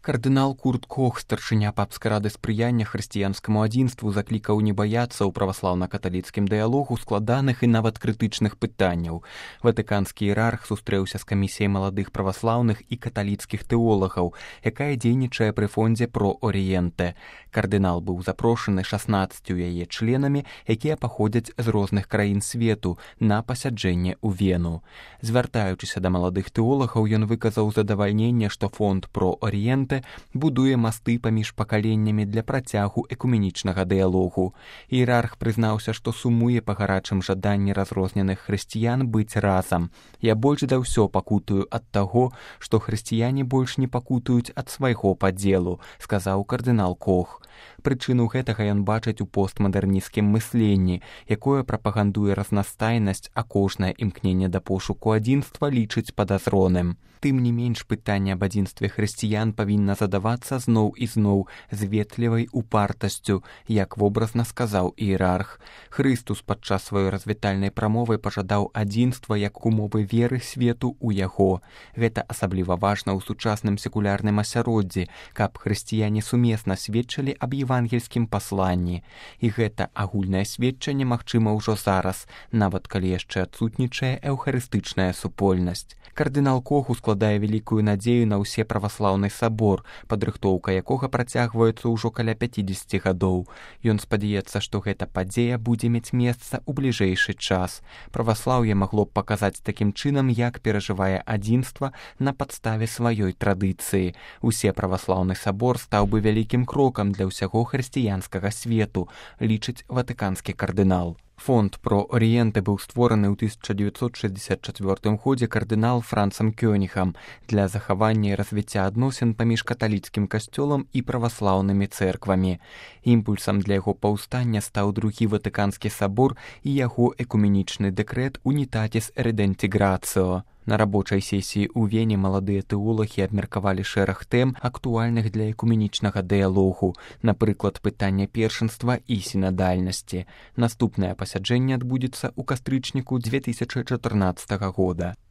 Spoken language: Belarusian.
Кардынал Курт Кох, старшыня папскай рады спрыяння хрысціянскаму адзінству, заклікаў не баяцца ў праваслаўна-каталіцкім дыялогу складаных і нават крытычных пытанняў. Ватыканскі іерарх сустрэўся з камісіяй маладых праваслаўных і каталіцкіх тэолагаў, якая дзейнічае пры фондзе Про Орієнте. Кардынал быў запрошаны 16 яе членамі, якія паходзяць з розных краін свету, на пасяджэнне ў Вену. Звяртаючыся да маладых тэолагаў, ён выказаў задавальненне, што фонд Про Орієнте будуе масты паміж пакаленнямі для працягу экуменічнага дыялогу. Іерарх прызнаўся, што сумуе па гарачым жаданні разрозненых хрысціян быць разам. «Я больш за ўсё пакутую ад таго, што хрысціяне больш не пакутаюць ад свайго падзелу», сказаў кардынал Кох. Прычыну гэтага ён бачыць у постмадэрнісцкім мысленні, якое прапагандуе разнастайнасць, а кожнае імкненне да пошуку адзінства лічыць падазроным. Тым не менш, пытанне аб адзінстве хрысціян павінна задавацца зноў і зноў з ветлівай упартасцю, як вобразна сказаў іерарх. Хрыстус падчас сваёй развітальнай прамовы пажадаў адзінства як умовы веры свету ў яго. Гэта асабліва важна ў сучасным секулярным асяроддзі, каб хрысціяне сумесна сведчылі аб евангельскім пасланні. І гэта агульнае сведчанне магчыма ўжо зараз, нават калі яшчэ адсутнічае эўхарыстычная супольнасць. Кардынал Кох ускладае вялікую надзею на ўсе праваслаўны сабор, падрыхтоўка якога працягваецца ўжо каля 50 гадоў. Ён спадзяецца, што гэта падзея будзе мець месца ў бліжэйшы час. Праваслаўе магло б паказаць такім чынам, як перажывае адзінства на падставе сваёй традыцыі. Усе праваслаўны сабор стаў бы вялікім крокам для ўсяго хрысціянскага свету, лічыць ватыканскі кардынал. Фонд Про Орієнте быў створаны ў 1964 годзе кардынал Францам Кёнігам для захавання і развіцця адносін паміж каталіцкім касцёлам і праваслаўнымі цэрквамі. Імпульсам для яго паўстання стаў другі Ватыканскі сабор і яго экуменічны дэкрэт «Унітатіс редентіграцыо». На рабочай сесіі ў Вене маладыя тэолагі абмеркавалі шэраг тэм, актуальных для экуменічнага дыялогу, напрыклад, пытання першынства і сінадальнасці. Наступнае пасяджэнне адбудзецца ў кастрычніку 2014 года.